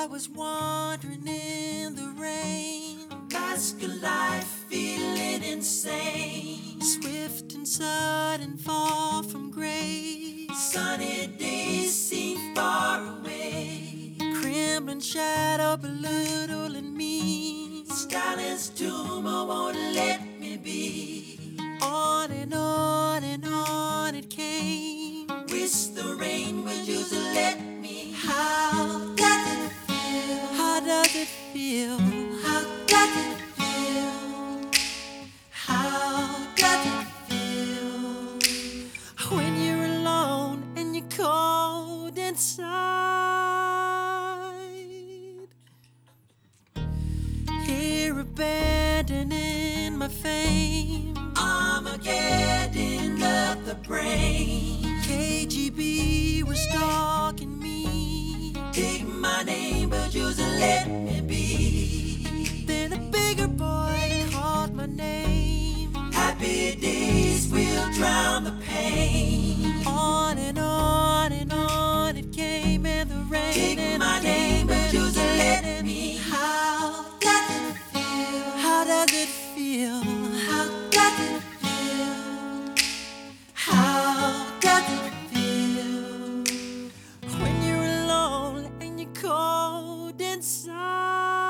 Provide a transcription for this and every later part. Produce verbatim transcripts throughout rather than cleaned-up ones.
I was wandering in the rain, a mask of life, feeling insane. Swift and sudden fall from grace. Sunny days seem far away. Crimson shadow belittling me. Stalin's tomb won't let me be. On and on and on it came. Wish the rain would just let me. How does it feel? How does it feel? How does it feel? How does it feel when you're alone and you're cold inside? Here abandoning my fame, Armageddon of the brain. K G B was stalking me. Take my name, but just let me be. Then a bigger boy called my name. Happy days will drown the pain. On and on and on it came, and the rain. Take and my name, but just let me. How does it feel? How does it feel? How does it feel? How does it feel when you're alone and you're cold inside?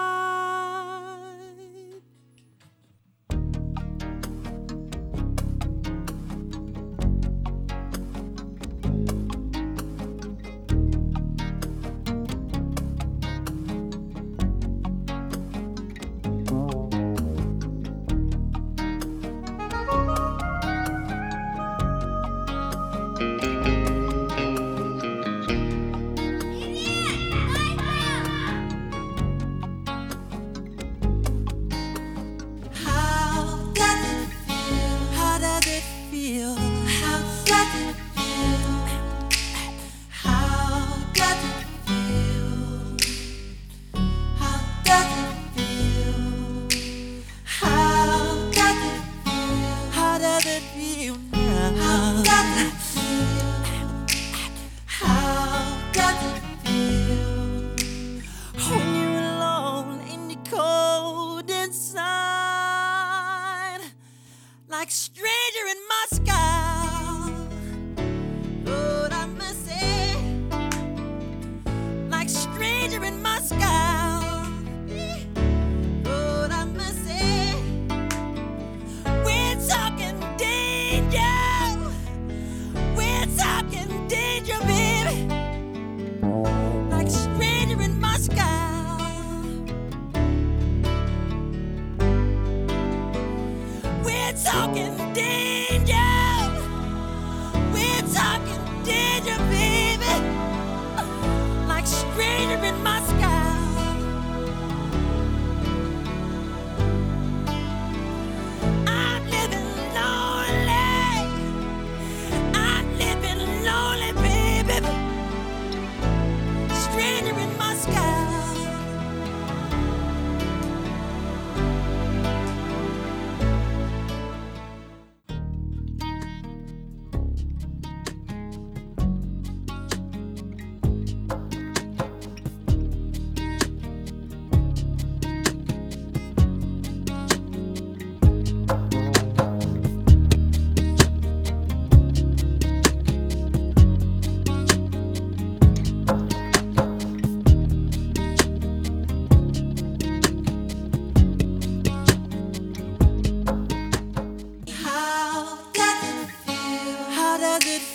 Like stranger in Moscow, Lord have mercy. Like stranger in Moscow, Lord have mercy. We're talking danger, we're talking danger, baby. Like stranger in Moscow. We're talking danger. We're talking danger, baby. Like stranger in Moscow. I'm living lonely. I'm living lonely, baby. Stranger in Moscow. How does it